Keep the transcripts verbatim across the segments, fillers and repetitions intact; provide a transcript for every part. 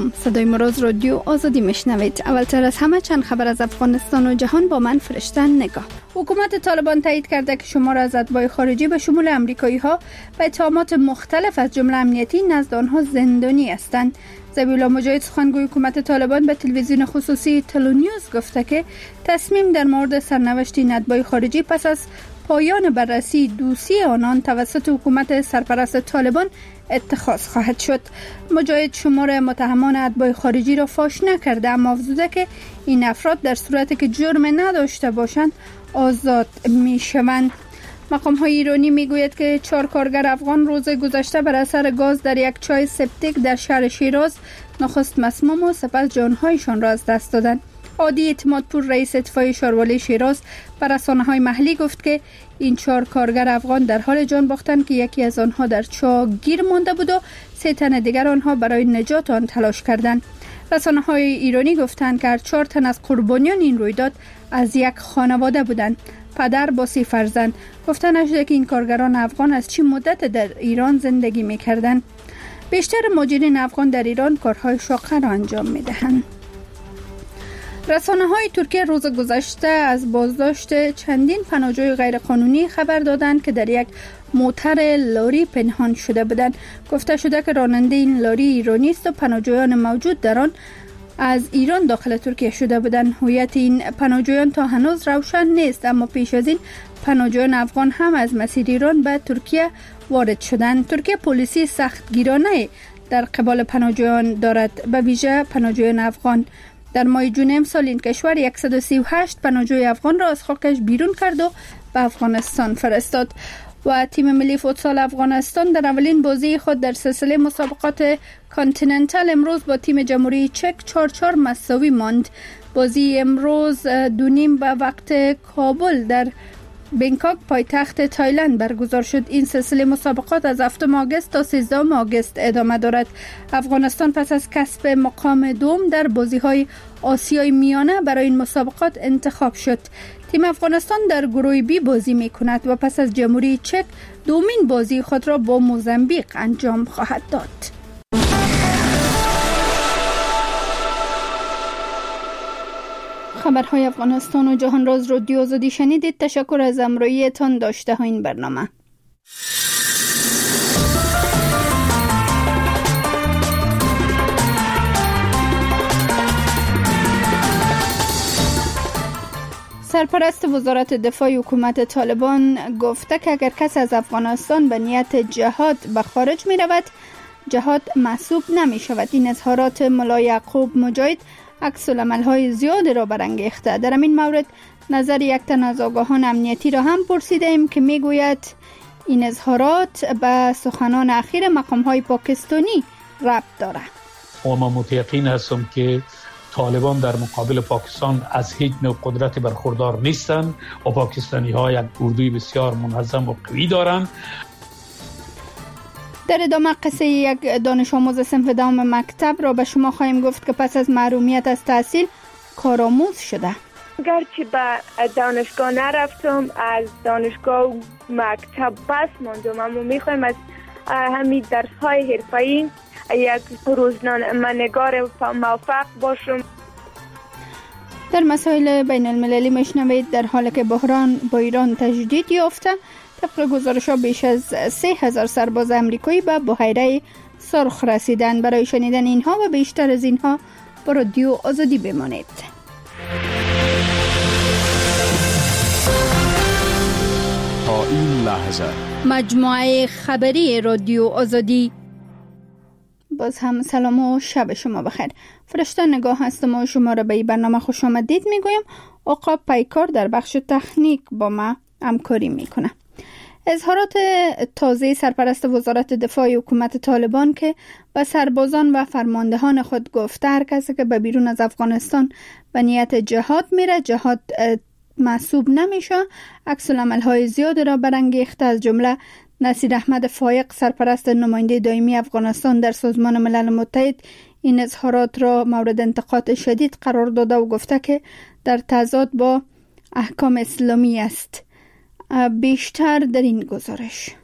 سلام، صدای مراز رادیو آزادی میشنوید. اولتر از همه چند خبر از افغانستان و جهان با من فرشته نگاه. حکومت طالبان تایید کرده که شمار از اتباع خارجی به شمول امریکایی ها به اتهامات مختلف از جمله امنیتی نزد آنها زندانی هستند. ذبیح الله مجاهد سخنگوی حکومت طالبان به تلویزیون خصوصی تلونیوز گفته که تصمیم در مورد سرنوشت این اتباع خارجی پس از پایان بررسی دوسیه آنان توسط حکومت سرپرست طالبان اتخاذ خواهد شد. مجاهد شمار متهمان اتباع خارجی را فاش نکرده، اما افزوده که این افراد در صورتی که جرم نداشته باشند آزاد می شوند. مقام های ایرانی می گوید که چهار کارگر افغان روز گذشته بر اثر گاز در یک چای سپتیک در شهر شیراز نخست مسموم و سپس جانهایشان را از دست دادند. عادی اعتمادپور رئیس اتفاقیه شاروالای شیراز بر رسانه‌های محلی گفت که این چهار کارگر افغان در حال جان باختند که یکی از آنها در چاه گیر مانده بود و سه تن دیگر آنها برای نجات آن تلاش کردند. رسانه‌های ایرانی گفتند که هر چهار تن از قربانیان این رویداد از یک خانواده بودند. پدر با سه فرزند. گفته نشده که این کارگران افغان از چه مدت در ایران زندگی می‌کردند. بیشتر مهاجرین افغان در ایران کارهای شاقه را انجام می‌دهند. رسانه‌های ترکیه روز گذشته از بازداشت چندین پناهجوی غیرقانونی خبر دادند که در یک موتر لاری پنهان شده بودند. گفته شده که راننده این لاری ایرانی است و پناهجویان موجود در آن از ایران داخل ترکیه شده بودند. هویت این پناهجویان تا هنوز روشن نیست، اما پیش از این پناهجویان افغان هم از مسیر ایران به ترکیه وارد شدند. ترکیه پلیسی سختگیرانه در قبال پناهجویان دارد، به ویژه پناهجویان افغان. در ماه جون امسال این کشور صد و سی و هشت پناهجوی افغان را از خاکش بیرون کرد و به افغانستان فرستاد. و تیم ملی فوتسال افغانستان در اولین بازی خود در سلسله مسابقات کانتیننتال امروز با تیم جمهوری چک چهار چهار مساوی ماند. بازی امروز دو نیم به وقت کابل در بنکاک پایتخت تایلند برگزار شد. این سلسله مسابقات از هفتم آگوست تا سیزدهم آگوست ادامه دارد. افغانستان پس از کسب مقام دوم در بازی‌های آسیای میانه برای این مسابقات انتخاب شد. تیم افغانستان در گروه بی بازی می‌کند و پس از جمهوری چک دومین بازی خود را با موزامبیک انجام خواهد داد. خبرهای افغانستان و جهان راز رادیو آزادی شنیدید. تشکر از همراهیتان داشته ها این برنامه. سرپرست وزارت دفاع حکومت طالبان گفته که اگر کس از افغانستان به نیت جهاد به خارج می رود، جهاد محسوب نمی شود. این اظهارات ملا یعقوب مجاهد عکس العمل‌های زیاد را برانگیخته. در این مورد نظر یک تن از آگاهان امنیتی را هم پرسیده ایم که میگوید این اظهارات به سخنان اخیر مقام‌های پاکستانی ربط دارد. و ما متیقن هستم که طالبان در مقابل پاکستان از هیچ نوع قدرت برخوردار نیستند و پاکستانی‌ها یک اردوی بسیار منظم و قوی دارند. در ادامه قصه یک دانش آموز صنف دوم مکتب را به شما خواهیم گفت که پس از محرومیت از تحصیل کارآموز شده. اگرچه به دانشگاه نرفتم، از دانشگاه و مکتب پس ماندم، اما میخوایم از همین درس‌های حرفه‌ای یک روزنامه‌نگار موفق باشم. در مسائل بین المللی میشنوید در حالی که بحران با ایران تجدید یافته، طبق گزارش‌ها بیش از سه هزار سرباز امریکایی به بحیره سرخ رسیدند. برای شنیدن اینها و بیشتر از اینها با رادیو آزادی بمانید. تا این لحظه مجموعه خبری رادیو آزادی. باز هم سلام و شب شما بخیر. فرشته نگاه هستم و شما را به این برنامه خوش آمدید میگویم. آقا پیکار در بخش تکنیک با ما همکاری میکنه. اظهارات تازه سرپرست وزارت دفاع حکومت طالبان که به سربازان و فرماندهان خود گفته هر کسی که به بیرون از افغانستان به نیت جهاد میره، جهاد محسوب نمیشه، عکس العمل‌های زیاد را برانگیخته. از جمله نصیر احمد فایق سرپرست نماینده دائمی افغانستان در سازمان ملل متحد این اظهارات را مورد انتقاد شدید قرار داده و گفته که در تضاد با احکام اسلامی است. بیشتر در این گزارش.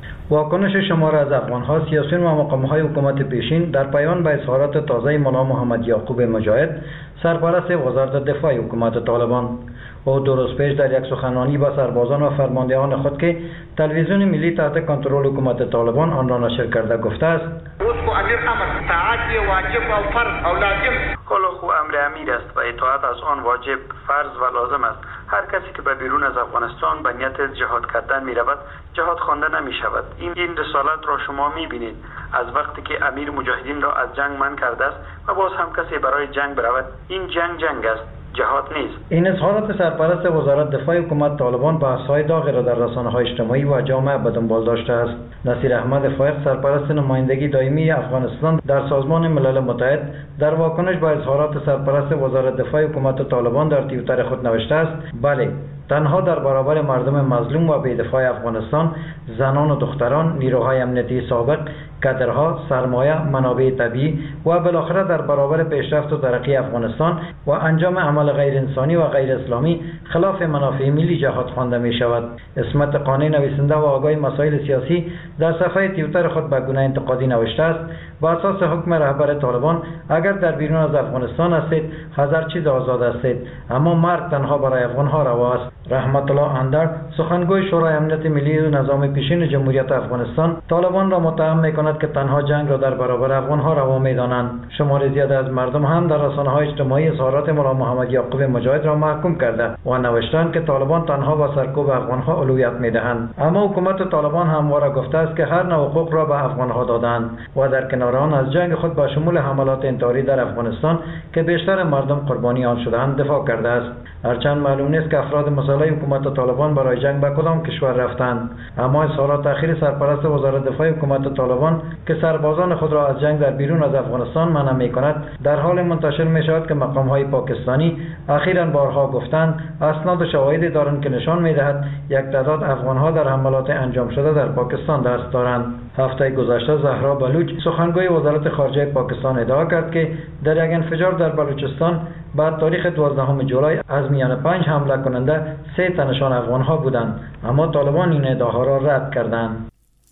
واکنش شمار از افغان‌ها، سیاسیون و مقام‌های حکومت پیشین در پیوند به اظهارات تازه مولا محمد یعقوب مجاهد، سرپرست وزارت دفاع حکومت طالبان. او دو روز پیش در یک سخنرانی با سربازان و فرماندهان خود که تلویزیون ملی تحت کنترل حکومت طالبان آن را نشر کرده گفته است: امیر امر طاعت واجب و فرض و لازم. حالا خو امر امیر است و اطاعت از آن واجب، فرض و لازم است. هر کسی که به بیرون از افغانستان به نیت جهاد کردن می رود، جهاد خوانده نمی شود. این این رسالت را شما می بینید از وقتی که امیر مجاهدین را از جنگ منع کرده است و باز هم کسی برای جنگ برود. این جنگ جنگ است، جهاد نیست. این اظهارات سرپرست وزارت دفاع حکومت طالبان بحث‌های داغی را در رسانه‌های اجتماعی و جامعه به دنبال داشته است. نصیر احمد فائق، سرپرست نمایندگی دائمی افغانستان در سازمان ملل متحد، در واکنش به اظهارات سرپرست وزارت دفاع حکومت طالبان در توییتر خود نوشته است: بله، تنها در برابر مردم مظلوم و بی‌دفاع افغانستان، زنان و دختران، نیروهای امنیتی سابق، کادرها، سرمایه، منابع طبیعی و بالاخره در برابر پیشرفت و ترقی افغانستان و انجام عمل غیر انسانی و غیر اسلامی خلاف منافع ملی جهاد خوانده می شود. اسمت قانی، نویسنده و آگاه مسائل سیاسی، در صفحه توییتر خود به گونه انتقادی نوشته است: با اساس حکم رهبر طالبان، اگر در بیرون از افغانستان هستید، هزار چیز آزاد هستید، اما مرگ تنها برای افغانها روا است. رحمت الله اندر، سخنگوی شورای امنیت ملی و نظام پیشین جمهوریت افغانستان، طالبان را متهم می‌کند که تنها جنگ را در برابر افغانها روا می‌دانند. شمار زیاد از مردم هم در رسانه‌های اجتماعی اظهارات مولا محمد یعقوب مجاهد را محکوم کرده و نوشتند که طالبان تنها با سرکوب افغانها اولویت می‌دهند. اما حکومت طالبان همواره گفته است که هر نوع حقوق را به افغانها دادند و در کنار آن از جنگ خود با شمول حملات انتحاری در افغانستان که بیشتر مردم قربانی آن شدند دفاع کرده است. هرچند معلوم نیست که افراد مسئول حکومت طالبان برای جنگ به کدام کشور رفتند، اما اظهارات اخیر سرپرست وزارت دفاع حکومت طالبان که سربازان خود را از جنگ در بیرون از افغانستان منع می‌کند، در حال منتشر می‌شود که مقام‌های پاکستانی اخیراً بارها گفتند اسناد و شواهدی دارند که نشان می‌دهد یک تعداد افغان‌ها در حملات انجام شده در پاکستان دست دارند. هفته گذشته زهرا بلوچ، سخنگوی وزارت خارجه پاکستان، ادعا کرد که در یک انفجار در بلوچستان بعد تاریخ دوازدهم جولای از میان پنج حمله کننده سه تنشان افغان‌ها بودند، اما طالبان این ادعاها را رد کردند.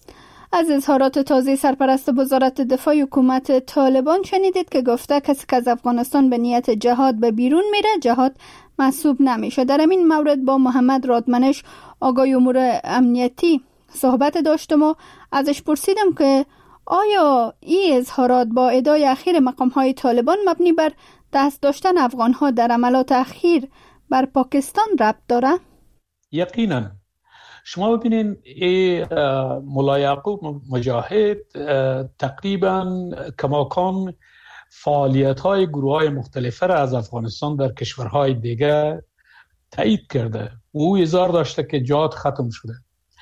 از اظهارات تازه سرپرست وزارت دفاع حکومت طالبان شنیدید که گفته کسی که از افغانستان به نیت جهاد به بیرون میره، جهاد محسوب نمیشه. در این مورد با محمد رادمنش، آگاه امور امنیتی، صحبت داشتم و ازش پرسیدم که آیا این اظهارات با ادعای اخیر مقام‌های طالبان مبنی بر دست داشتن افغان‌ها در عملات اخیر بر پاکستان ربط داره؟ یقینا. شما ببینین مولا یعقوب مجاهد تقریبا کماکان فعالیت‌های گروه‌های مختلفه را از افغانستان در کشورهای دیگه تایید کرده. او اظهار داشته که جهاد ختم شده،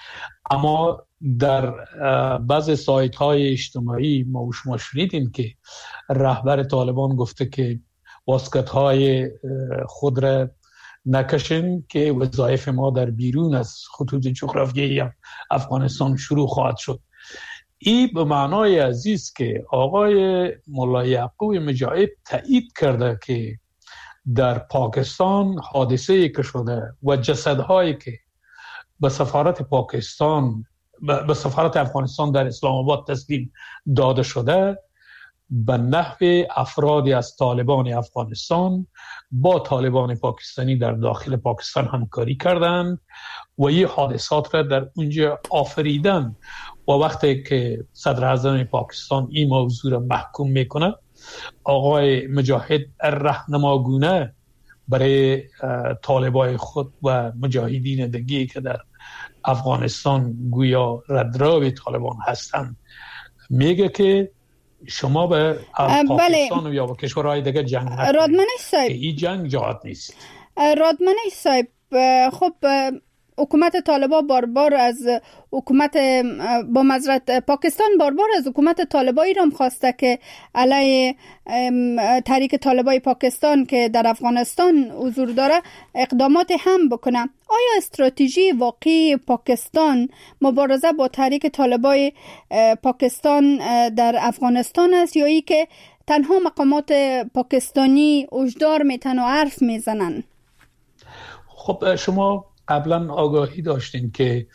اما در بعض سایت‌های اجتماعی ما و شما شنیدیم که رهبر طالبان گفته که واسکت‌های خود را نکشیم که وظایف ما در بیرون از خطوط جغرافیایی افغانستان شروع خواهد شد. این به معنای عزیز که آقای مولا یعقوب مجاهد تایید کرده که در پاکستان حادثه‌ای که شده و جسدهایی که به سفارت پاکستان به سفارت افغانستان در اسلام آباد تسلیم داده شده، به نحو افرادی از طالبان افغانستان با طالبان پاکستانی در داخل پاکستان همکاری کردند و این حادثات را در اونجا آفریدن. و وقتی که صدر اعظم پاکستان این موضوع را محکوم میکنه، آقای مجاهد راهنماگونه برای طالبای خود و مجاهدین دیگه که در افغانستان گویا ردراوی طالبان هستند میگه که شما به پاکستان بله. یا با کشورهای دیگه جنگ نکنید. رادمنش صاحب، این جنگ جهاد نیست. رادمنش صاحب، خب حکومت طالبان باربار از حکومت با معذرت پاکستان باربار از حکومت طالبایی را خواسته که علیه تحریک طالبای پاکستان که در افغانستان حضور داره اقدامات هم بکنه. آیا استراتژی واقعی پاکستان مبارزه با تحریک طالبای پاکستان در افغانستان است یا ای که تنها مقامات پاکستانی هشدار میتن و حرف میزنن؟ خب شما قبلا آگاهی داشتین که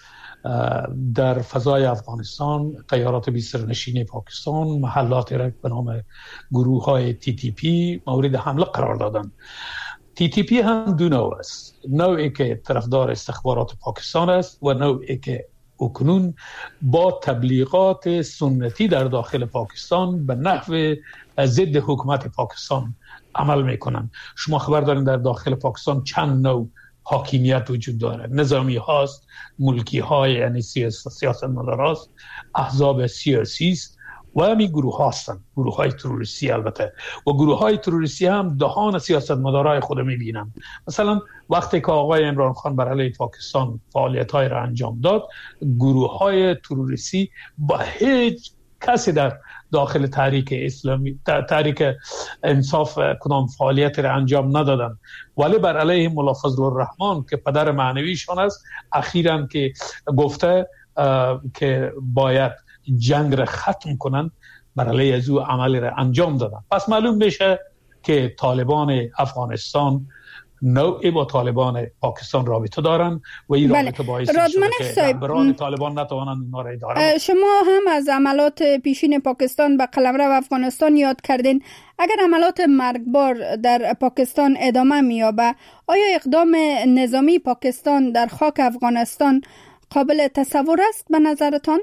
در فضای افغانستان طیارات بی‌سرنشین پاکستان محلات را به نام گروه های تی تی پی مورد حمله قرار دادند. تی تی پی هم دو نوع است، نوعی که طرفدار استخبارات پاکستان است و نوعی که اکنون با تبلیغات سنتی در داخل پاکستان به نحو ضد حکومت پاکستان عمل میکنند. شما خبر دارین در داخل پاکستان چند نوع حاکمیت وجود داره، نظامی هاست، ملکی های یعنی سیاست مدار هاست، احزاب سیاسی است و همین گروه هستند، گروه های تروریستی البته، و گروه های تروریستی هم دهان سیاست مدارای خود میبینن. مثلا وقتی که آقای عمران خان بر علیه پاکستان فعالیت های را انجام داد، گروه های تروریستی با هیچ کسی در داخل تحریک اسلامی تحریک انصاف کدام فعالیت را انجام ندادن، ولی بر علیه ملا فضل الرحمن که پدر معنویشان است اخیراً که گفته که باید جنگ را ختم کنند، بر علیه از او عمل را انجام دادن. پس معلوم میشه که طالبان افغانستان نوعی با طالبان پاکستان رابطه دارن و این بله. رابطه باعث شده که رهبران طالبان نتوانند اینا را اداره. شما هم از عملات پیشین پاکستان به قلمرو افغانستان یاد کردین. اگر عملات مرگبار در پاکستان ادامه می‌یابد، آیا اقدام نظامی پاکستان در خاک افغانستان قابل تصور است به نظرتان؟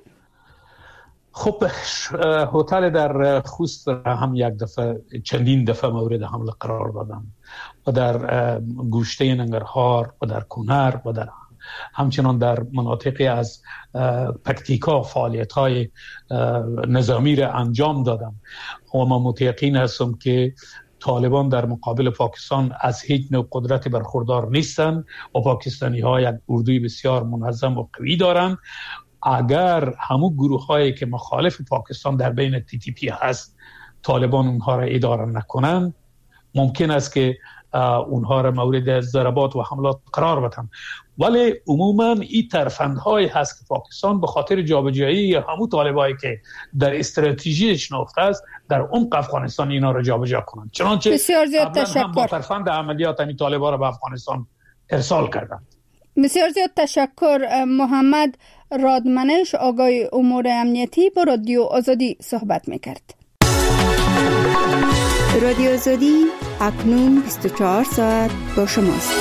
خب هتل در خوست هم یک دفعه چندین دفعه مورد حمله قرار دادن و در گوشته ننگرهار و در کنر و در همچنان در مناطقی از پکتیکا فعالیت های نظامی را انجام دادن و من متیقن هستم که طالبان در مقابل پاکستان از هیچ نوع قدرتی برخوردار نیستند و پاکستانی ها یک اردوی بسیار منظم و قوی دارند. اگر همون گروه هایی که مخالف پاکستان در بین تی تی پی هست طالبان اونها را اداره نکنن، ممکن است که اونها را مورد ضربات و حملات قرار بدن. ولی عموما این ترفندهایی هست که پاکستان به خاطر جابجایی همون طالبایی که در استراتژی شناخته است در عمق افغانستان اینا را جابجا کنند. چنانچه بسیار زیاد تشکر. با ترفند عملیات این طالبا را به افغانستان ارسال کردند. بسیار زیاد تشکر. محمد رادمنش آگاه امور امنیتی با رادیو آزادی صحبت میکرد. رادیو آزادی اکنون بیست و چهار ساعت با شماست.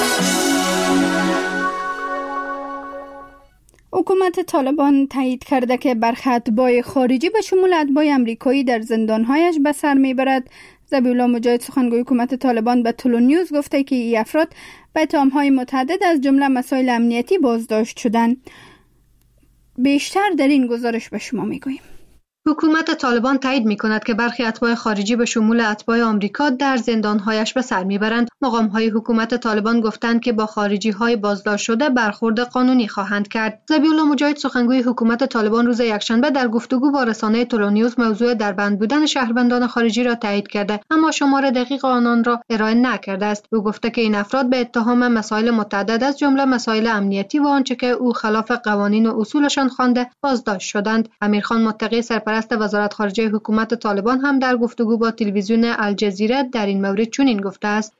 حکومت طالبان تایید کرده که برخی اتباع خارجی به شمول اتباع امریکایی در زندانهایش به سر میبرد. ذبیحالله مجاهد سخنگوی حکومت طالبان به تلونیوز گفته که این افراد به اتهام‌های متعدد از جمله مسائل امنیتی بازداشت شدند. بیشتر در این گزارش به شما میگوییم. حکومت طالبان تایید می‌کند که برخی اتباع خارجی به شمول اتباع آمریکا در زندان‌هایش به سر می‌برند. مقام‌های حکومت طالبان گفتند که با خارجی‌های بازداشت شده برخورد قانونی خواهند کرد. ذبیحالله مجاهد سخنگوی حکومت طالبان روز یکشنبه در گفتگو با رسانه تلونیوز موضوع دربند بودن شهروندان خارجی را تایید کرده، اما شمار دقیق آنان را ارائه نکرده است. او گفته که این افراد به اتهام مسائل متعدد از جمله مسائل امنیتی و آنچه که او خلاف قوانین و اصولشان خوانده بازداشت شدند. امیرخان متقی سرپرست وزارت خارجه حکومت طالبان هم در گفتگو با تلویزیون الجزیره در این مورد چنین گفته است: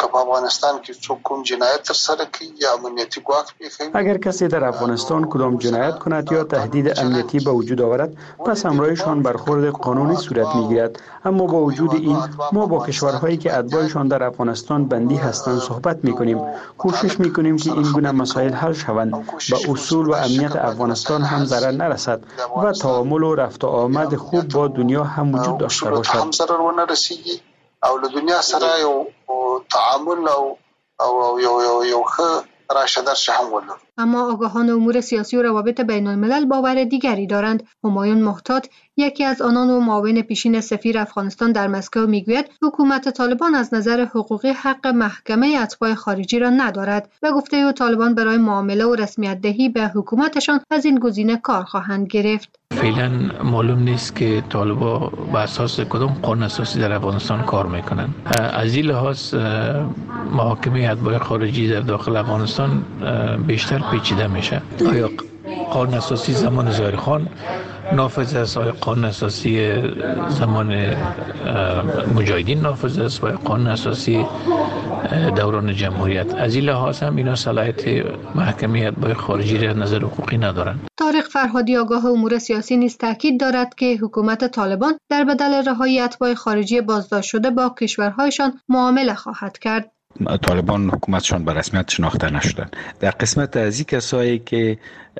اگر کسی در افغانستان کدام جنایت کند یا تهدید امنیتی به وجود آورد، پس همراهشان برخورد قانونی صورت میگیرد. اما با وجود این ما با کشورهایی که اتباعشان در افغانستان بندی هستند صحبت میکنیم، کوشش میکنیم که این گونه مسائل حل شوند، به اصول و امنیت افغانستان هم ضرر نرسد و تعامل و رفت و آمد خوب با دنیا هم وجود داشته باشد. او له دنیا سره یو تعامل او او یو یو یو خ راشدر شهم ولر. اما آگاهان امور سیاسی و روابط بین الملل باور دیگری دارند. همایون محتاط، یکی از آنان و معاون پیشین سفیر افغانستان در مسکو میگوید حکومت طالبان از نظر حقوقی حق محکمه اتباع خارجی را ندارد و گفته او طالبان برای معامله و رسمیت دهی به حکومتشان از این گزینه کار خواهند گرفت. فعلا معلوم نیست که طالبا به اساس کدام قانون اساسی در افغانستان کار میکنن. از این لحاظ محاکمه اتباع خارجی در داخل افغانستان بیشتر پیچیده میشه. آیا قانون اساسی زمان ظاهرخان نافذ است، آیا قانون اساسی زمان مجاهدین نافذ است و قانون اساسی دوران جمهوریت. از این لحاظ هم اینا صلاحیت محکمه اتباع خارجی را نظر حقوقی ندارند. طارق فرهادی آگاه امور سیاسی نیز تاکید دارد که حکومت طالبان در بدل رهایی اتباع خارجی بازداشت شده با کشورهایشان معامله خواهد کرد. طالبان حکومتشان به رسمیت شناخته نشدند. در قسمت از این کسایی که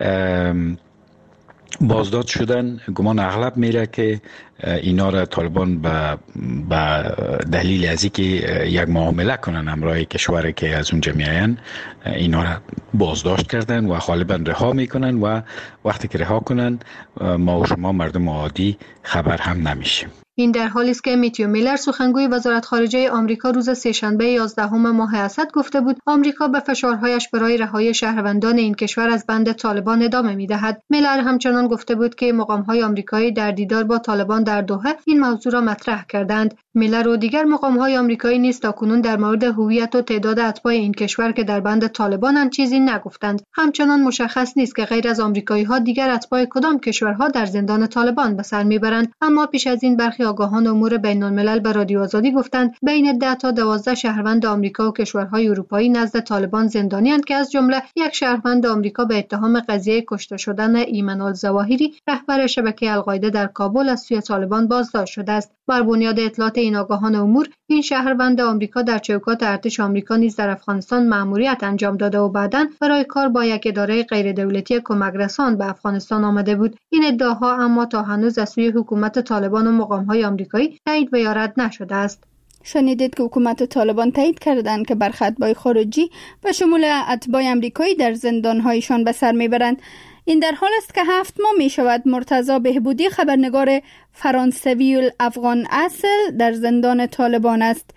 بازداشت شدن گمان اغلب میره که اینا را طالبان به به دلیل از اینکه یک معامله کنن همراه کشوری که از اونجا میاین اینا را بازداشت کردن و غالبا رها میکنن و وقتی که رها کنن ما و شما مردم عادی خبر هم نمیشیم. این در حالی است که میتیو میلر سخنگوی وزارت خارجه آمریکا روز سه‌شنبه یازدهم ماه اسد گفته بود آمریکا به فشارهایش برای رهایی شهروندان این کشور از بند طالبان ادامه میدهد. میلر همچنان گفته بود که مقام‌های آمریکایی در دیدار با طالبان در دوحه این موضوع را مطرح کردند. میلر و دیگر مقام‌های آمریکایی نیز تاکنون در مورد هویت و تعداد اتباع این کشور که در بند طالبانند چیزی نگفتند. همچنان مشخص نیست که غیر از آمریکایی‌ها دیگر اتباع کدام کشورها در زندان طالبان به سر میبرند، اما پیش از این برخی آگاهان امور بین‌الملل به رادیو آزادی گفتند بین ده تا دوازده شهروند آمریکا و کشورهای اروپایی نزد طالبان زندانی‌اند که از جمله یک شهروند آمریکا به اتهام قضیه کشته شدن ایمن الظواهری رهبر شبکه القاعده در کابل از سوی طالبان بازداشت شده است. بر بنیاد اطلاعات این آگاهان امور این شهروند آمریکا در چوکات ارتش آمریکا نیز در افغانستان مأموریت انجام داده و بعداً برای کار با یک اداره غیردولتی کمک رسان به افغانستان آمده بود. این ادعاها اما تا هنوز از سوی حکومت طالبان و مقام‌های آمریکایی تایید و یا رد نشده است. شنیدید که حکومت طالبان تایید کردند که برخی اتباع خارجی به شمول اتباع آمریکایی در زندان‌هایشان به سر میبرند. این در حال است که هفت ماه می شود مرتضی بهبودی خبرنگار فرانسوی افغان اصل در زندان طالبان است.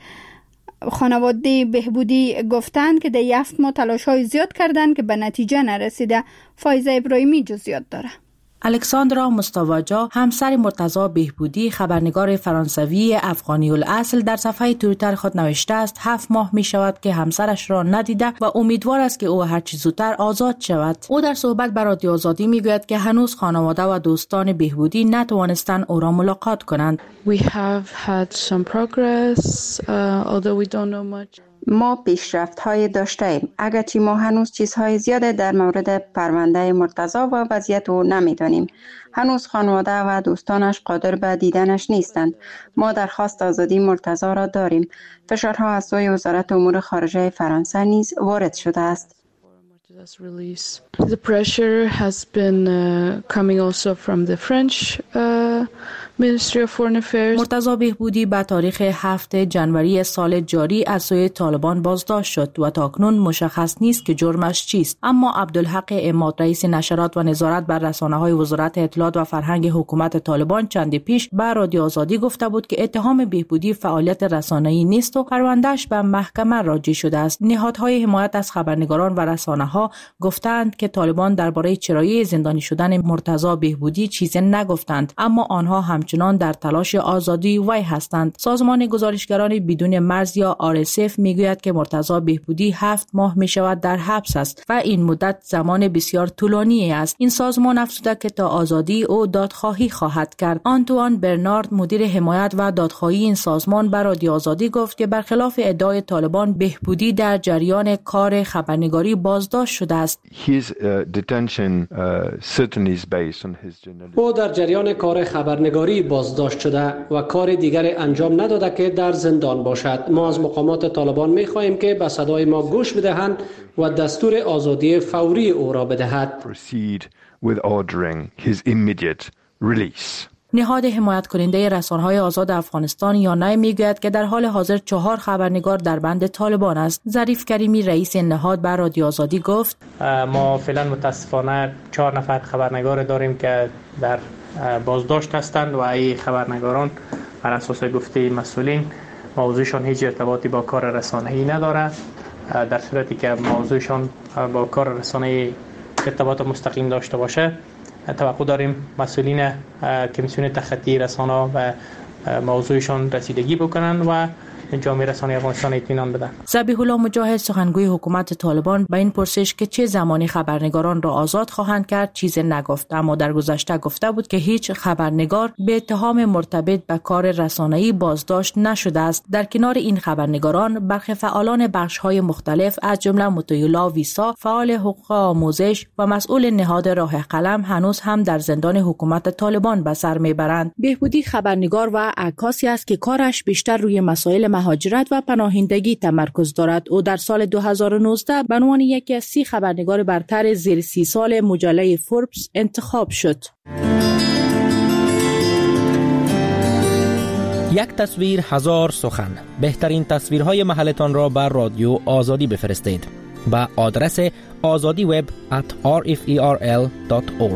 خانواده بهبودی گفتند که در هفت ماه تلاش‌های زیاد کردند که به نتیجه نرسیده. فایزه ابراهیمی جزئیات داره. الکساندرا مستواجا همسر مرتضی بهبودی خبرنگار فرانسوی افغانی الاصل در صفحه توییتر خود نوشته است هفت ماه می شود که همسرش را ندیده و امیدوار است که او هر چه زودتر آزاد شود. او در صحبت با رادیو آزادی می گوید که هنوز خانواده و دوستان بهبودی نتوانستند او را ملاقات کنند. We have had some progress, uh, although we don't know much. ما پیشرفت های داشته ایم، اگرچه ما هنوز چیزهای زیاده در مورد پرونده مرتضی و وضعیت او نمیدانیم. هنوز خانواده و دوستانش قادر به دیدنش نیستند. ما درخواست آزادی مرتضی را داریم. فشارها از سوی وزارت امور خارجه فرانسه نیز وارد شده است. The pressure has been uh, coming also from the French uh, Ministry of Foreign Affairs. مرتضی بهبودی به تاریخ هفتم جنوری سال جاری از سوی طالبان بازداشت شد و تاکنون مشخص نیست که جرمش چیست. اما عبدالحق عماد رئیس نشرات و نظارت بر رسانه‌های وزارت اطلاعات و فرهنگ حکومت طالبان چند پیش به رادیو آزادی گفته بود که اتهام بهبودی فعالیت رسانه‌ای نیست و پروندهش به محکمه راجع شده است. نهادهای حمایت از خبرنگاران و رسانه‌ها گفتند که طالبان درباره چرایی زندانی شدن مرتضی بهبودی چیزی نگفتند، اما آنها همچنان در تلاش آزادی وی هستند. سازمان گزارشگران بدون مرز یا آر اس اف میگوید که مرتضی بهبودی هفت ماه می شود در حبس است و این مدت زمان بسیار طولانی است. این سازمان افزوده که تا آزادی او دادخواهی خواهد کرد. آنتوان برنارد مدیر حمایت و دادخواهی این سازمان به رادیو آزادی گفت که برخلاف ادعای طالبان بهبودی در جریان کار خبرنگاری بازداشت شده است. او در جریان کار خبرنگاری بازداشت شده و کار دیگر انجام نداده که در زندان باشد. ما از مقامات طالبان می خواهیم که به صدای ما گوش بدهند و دستور آزادی فوری او را بدهد. نهاد حمایت کننده رسانه‌های آزاد افغانستان یانای میگوید که در حال حاضر چهار خبرنگار در بند طالبان است. ظریف کریمی رئیس نهاد بر رادیو آزادی گفت ما فعلا متاسفانه چهار نفر خبرنگار داریم که در بازداشت هستند و این خبرنگاران بر اساس گفته مسئولین موضوعشان هیچ ارتباطی با کار رسانه‌ای ندارد. در صورتی که موضوعشان با کار رسانه‌ای ارتباط مستقیم داشته باشه توقع داریم مسئولین کمیسیون تخطی رسانه و موضوعشان رسیدگی بکنن و جامعه رسانه افغانستان اطمینان بده. ذبیح الله مجاهد سخنگوی حکومت طالبان به این پرسش که چه زمانی خبرنگاران را آزاد خواهند کرد چیز نگفت، اما در گذشته گفته بود که هیچ خبرنگار به اتهام مرتبط به کار رسانه‌ای بازداشت نشده است. در کنار این خبرنگاران برخی فعالان بخش‌های مختلف از جمله مطیع‌الله ویسا فعال حقوق آموزش و مسئول نهاد راه قلم هنوز هم در زندان حکومت طالبان به سر میبرند. بهبودی خبرنگار و عکاسی است که کارش بیشتر روی مسائل مهاجرت و پناهندگی تمرکز دارد. او در سال دو هزار و نوزده به عنوان یکی از سی خبرنگار برتر زیر سی سال مجله فوربس انتخاب شد. یک تصویر هزار سخن. بهترین تصویرهای محلتان را بر رادیو آزادی بفرستید با آدرس azadi web at r f e r l dot org.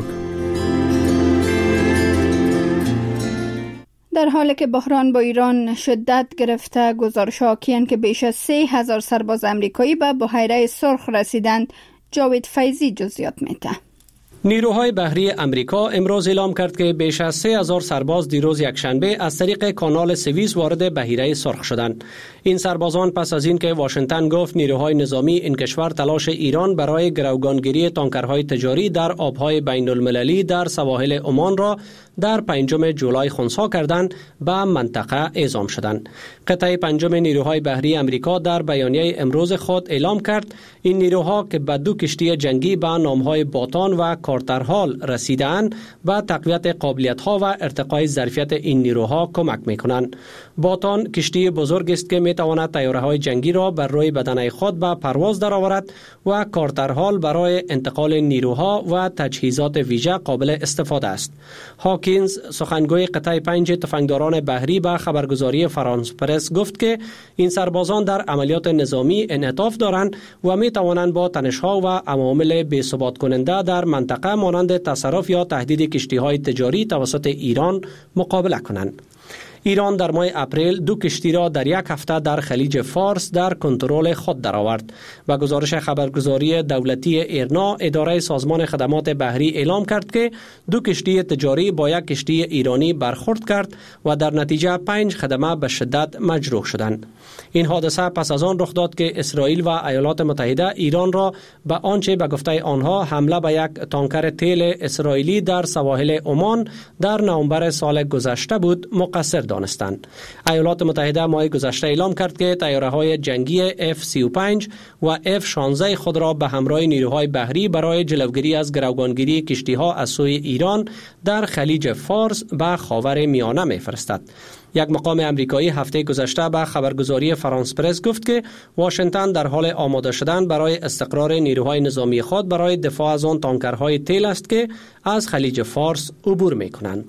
در حالی که بحران با ایران شدت گرفته، گزارش حاکیان که بیش از سه هزار سرباز امریکایی به بحیره سرخ رسیدند. جاوید فیضی جزئیات میده. نیروهای بحری امریکا امروز اعلام کرد که بیش از سه هزار سرباز دیروز یکشنبه از طریق کانال سوئیس وارد بحیره سرخ شدند. این سربازان پس از اینکه واشنگتن گفت نیروهای نظامی این کشور تلاش ایران برای گروگانگیری تانکرهای تجاری در آبهای بین المللی در سواحل عمان را در پنجم جولای خنثی کردند، به منطقه اعزام شدند. قطعه پنجم نیروهای بحری امریکا در بیانیه امروز خود اعلام کرد این نیروها که به دو کشتی جنگی به نامهای باتان و کارترهال رسیدند به تقویت قابلیت‌ها و ارتقای ظرفیت این نیروها کمک می‌کنند. باتان کشتی بزرگ است که می‌تواند طیاره‌های جنگی را بر روی بدنه خود به پرواز درآورد و کارترهال برای انتقال نیروها و تجهیزات ویژه قابل استفاده است. هاکینز سخنگوی قطعه پنج تفنگداران بحری به خبرگزاری فرانس پرس گفت که این سربازان در عملیات نظامی انعطاف دارند و می‌توانند با تنش‌ها و عوامل بی‌ثبات کننده در منطقه مانند تصرف یا تهدید کشتی‌های تجاری توسط ایران مقابله کنند. ایران در ماه اپریل دو کشتی را در یک هفته در خلیج فارس در کنترل خود درآورد. و گزارش خبرگزاری دولتی ایرنا، اداره سازمان خدمات بحری اعلام کرد که دو کشتی تجاری با یک کشتی ایرانی برخورد کرد و در نتیجه پنج خدمه به شدت مجروح شدند. این حادثه پس از آن رخ داد که اسرائیل و ایالات متحده ایران را به آنچه به گفته آنها حمله به یک تانکر تیل اسرائیلی در سواحل عمان در نوامبر سال گذشته بود مقصر دانستند. ایالات متحده ماه گذشته اعلام کرد که طیاره‌های جنگی اف سی و پنج و اف شانزده خود را به همراه نیروهای بحری برای جلوگیری از گروگانگیری کشتی‌ها از سوی ایران در خلیج فارس به خاور میانه می‌فرستد. یک مقام امریکایی هفته گذشته به خبرگزاری فرانس پرس گفت که واشنگتن در حال آماده شدن برای استقرار نیروهای نظامی خود برای دفاع از آن تانکرهای تیل است که از خلیج فارس عبور می‌کنند.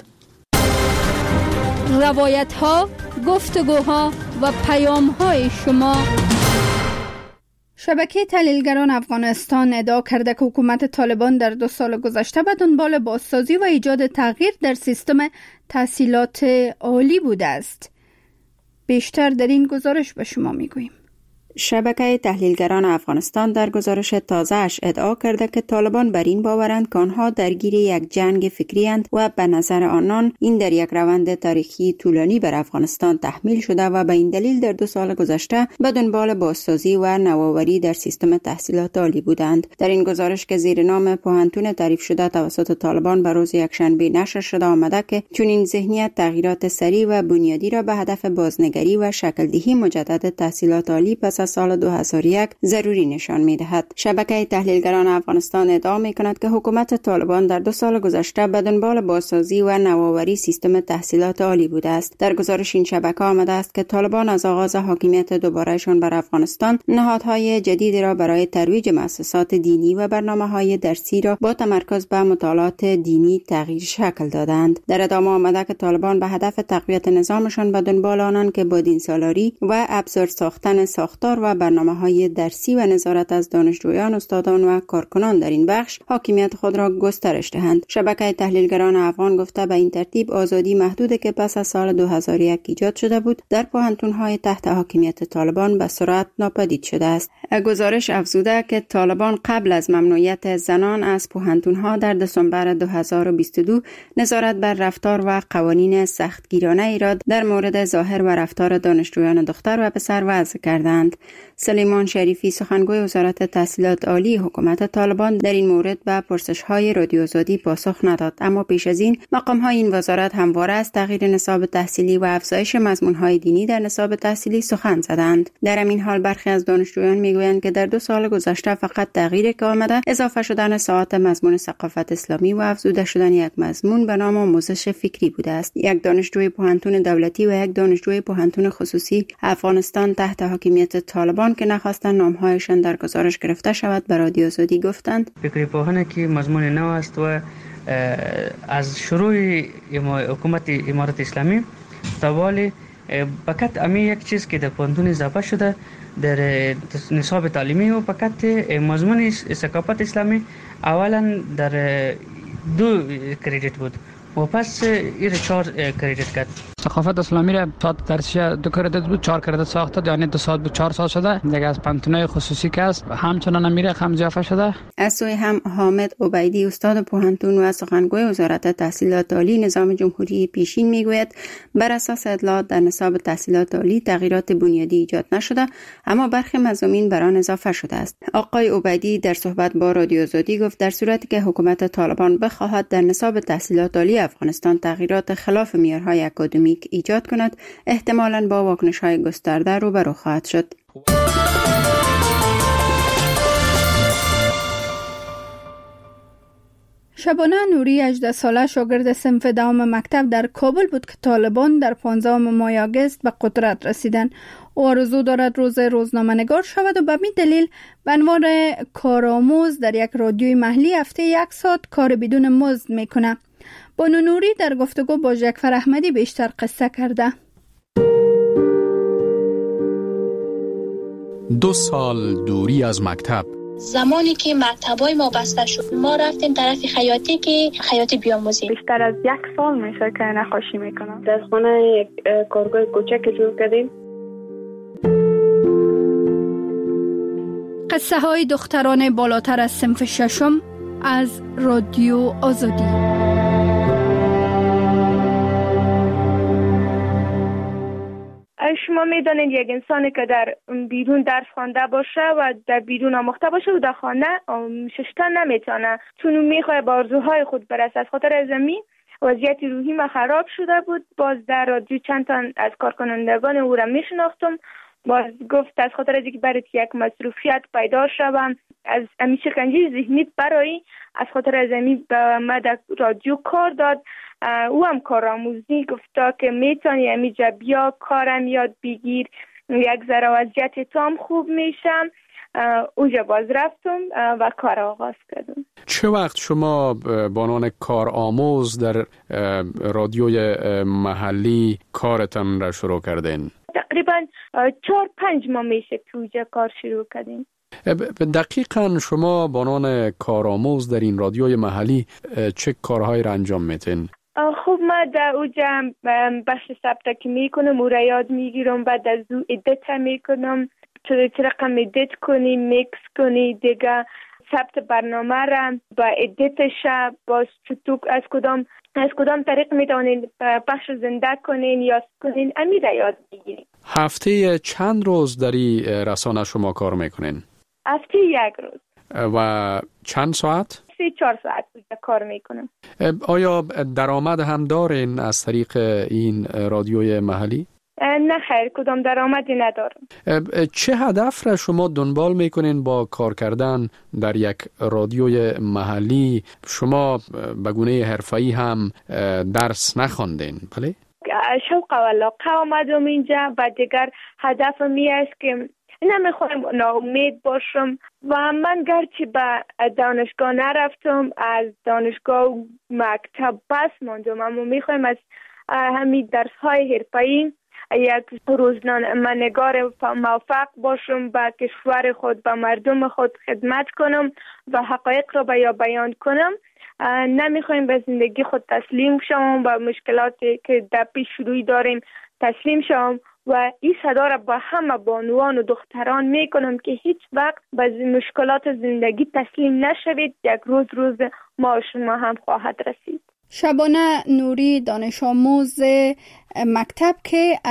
روایت ها، گفتگوها و پیام های شما. شبکه تحلیلگران افغانستان ادعا کرده که حکومت طالبان در دو سال گذشته به دنبال بازسازی و ایجاد تغییر در سیستم تحصیلات عالی بوده است. بیشتر در این گزارش به شما میگوییم. شبکه تحلیلگران افغانستان در گزارش تازه‌اش ادعا کرده که طالبان بر این باورند که آنها درگیر یک جنگ فکری اند و به نظر آنان این در یک روند تاریخی طولانی بر افغانستان تحمیل شده و به این دلیل در دو سال گذشته به دنبال بازسازی و نوآوری در سیستم تحصیلات عالی بودند. در این گزارش که زیر نام پوهنتون تعریف شده توسط طالبان به روز یکشنبه نشر شده آمده که چنین ذهنیت تغییرات سریع و بنیادی را به هدف بازنگری و شکل دهی مجدد تحصیلات عالی پس از سال دو هزار و یک ضروری نشان می‌دهد. شبکه تحلیلگران افغانستان ادعا می‌کند که حکومت طالبان در دو سال گذشته به دنبال بازسازی و نوآوری سیستم تحصیلات عالی بوده است. در گزارش این شبکه آمده است که طالبان از آغاز حاکمیت دوبارهشان بر افغانستان نهادهای جدیدی را برای ترویج مؤسسات دینی و برنامه‌های درسی را با تمرکز بر مطالعات دینی تغییر شکل دادند. در ادامه آمده که طالبان به هدف تقویت نظامشان به دنبال آنند که با دینسالاری و ابزار ساختن ساختار رفتار و برنامه‌های درسی و نظارت از دانشجویان، استادان و کارکنان در این بخش حاکمیت خود را گسترش دهند. شبکه تحلیلگران افغان گفته به این ترتیب آزادی محدودی که پس از سال دو هزار و یک ایجاد شده بود در پوهنتون‌های تحت حاکمیت طالبان به سرعت ناپدید شده است. گزارش افزوده که طالبان قبل از ممنوعیت زنان از پوهنتون‌ها در دسامبر دو هزار و بیست و دو نظارت بر رفتار و قوانین سختگیرانه ای را در مورد ظاهر و رفتار دانشجویان دختر و پسر وضع کردند. سلیمان شریفی سخنگوی وزارت تحصیلات عالی حکومت طالبان در این مورد به پرسش‌های رادیو آزادی پاسخ نداد، اما پیش از این مقام‌های این وزارت همواره از تغییر نصاب تحصیلی و افزایش مضمون‌های دینی در نصاب تحصیلی سخن زدند. در همین حال برخی از دانشجویان میگویند که در دو سال گذشته فقط تغییری که آمده اضافه شدن ساعات مضمون ثقافت اسلامی و افزوده شدن یک مضمون به نام آموزش فکری بوده است. یک دانشجوی پوهنتون دولتی و یک دانشجوی پوهنتون خصوصی افغانستان تحت حاکمیت طالبان که نخواستند نامهایشان در گزارش گرفته شود به رادیو آزادی گفتند فکری پوهنه که مضمون نو است و از شروع حکومت امارت اسلامی تا والی فقط امی یک چیز که در پوهنتون اضافه شده در نصاب تعلیمی و فقط مضمون ثقافت اسلامی اولا در دو کردیت بود و پس این چهار کردیت کرد. ثقافت اسلامی را ساعت درسیش دو کردیت بود، چهار کردیت ساخته، یعنی دو ساعت بود چهار ساعت شده. دیگه از پانتونای خصوصی که است همچنان میره هم اضافه شده. از سوی هم حامد عبیدی استاد پوهنتون و سخنگوی وزارت تحصیلات عالی نظام جمهوری پیشین میگوید بر اساس اطلاعات در نصاب تحصیلات عالی تغییرات بنیادی ایجاد نشده، اما برخی مضامین بر آن اضافه شده است. آقای عبیدی در صحبت با رادیو آزادی گفت در صورتی که حکومت طالبان بخواهد در نصاب تحصیلات عالی افغانستان تغییرات خلاف معیارهای اکادمیک ایجاد کند، احتمالاً با واکنش‌های گسترده روبرو خواهد شد. شبانه نوری هجده ساله شاگرد صنف دوم مکتب در کابل بود که طالبان در پانزدهم ماه آگوست به قدرت رسیدند. او آرزو دارد روز روزنامه‌نگار شود و به همین دلیل به عنوان کارآموز در یک رادیوی محلی هفته یک ساعت کار بدون مزد میکنه. بانو نوری در گفتگو با جعفر احمدی بیشتر قصه کرده. دو سال دوری از مکتب. زمانی که مکتبای ما بسته شد ما رفتیم طرف خیاطی که خیاطی بیاموزیم. بیشتر از یک سال میشه که نقاشی میکنم. در خانه یک کارگاه کوچک جور کردیم. قصه های دختران بالاتر از صنف ششم از رادیو آزادی. شما میدانید یک انسانی که در بیرون درس خوانده باشه و در بیرون آموخته باشه و در خانه ششتن نمیتونه، چون میخواد با آرزوهای خود برسه. از خاطر از زمین وضعیت روحی ما خراب شده بود. باز در رادیو چند تا از کارکنندگان او را میشناختم. باز گفت از خاطر از اینکه برای یک مصروفیت پیدا شوم از امی شکنجه ذهنی برای از خاطر از امی به ما در رادیو کار داد. او هم کارآموزی گفتا که میتونی امی جا بیا کارم یاد بگیر، یک ذره وضعیت تام خوب میشم. اونجا باز رفتم و کار آغاز کردم. چه وقت شما به عنوان کارآموز در رادیوی محلی کارتان را شروع کردین؟ تقریبا چهار پنج ماه میشه که اونجا کار شروع کردیم. دقیقاً شما به عنوان کارآموز در این رادیوی محلی چه کارهایی را انجام میتین؟ خب ما در اوجا بخش ثبت که میکنم او را یاد میگیرم، بعد از او ادیت میکنم، چه رقم ادیت کنی، میکس کنی، دیگه ثبت برنامه را با ادیتش باز چطور از کدام از کدام طریق میتونین پخش زنده کنین یا کنین امی را یاد میگیرین. هفته چند روز در این رسانه شما کار میکنین؟ هفته یک روز. و چند ساعت؟ سه چهار ساعت کار میکنم. آیا درآمد هم دارین از طریق این رادیوی محلی؟ نه خیر، کدام درآمدی ندارم. چه هدف را شما دنبال میکنین با کار کردن در یک رادیوی محلی؟ شما به گونه حرفه‌ای هم درس نخواندین، بله؟ شوق و علاقه آمدم اینجا و دیگر هدف می است که نمیخوایم ناامید باشم و من گرچه به دانشگاه نرفتم، از دانشگاه مکتب بس ماندم، اما میخوایم از همین درس های حرفه‌ای یک روزنامه‌نگار موفق باشم، به کشور خود، به مردم خود خدمت کنم و حقایق را به بیان کنم. نمیخوایم به زندگی خود تسلیم شوم، به مشکلاتی که در پیش روی داریم تسلیم شوم و این صدا را به همه بانوان و دختران میکنم که هیچ وقت به مشکلات زندگی تسلیم نشوید. یک روز روز ما شما هم خواهد رسید. شبانه نوری، دانش آموز مکتب که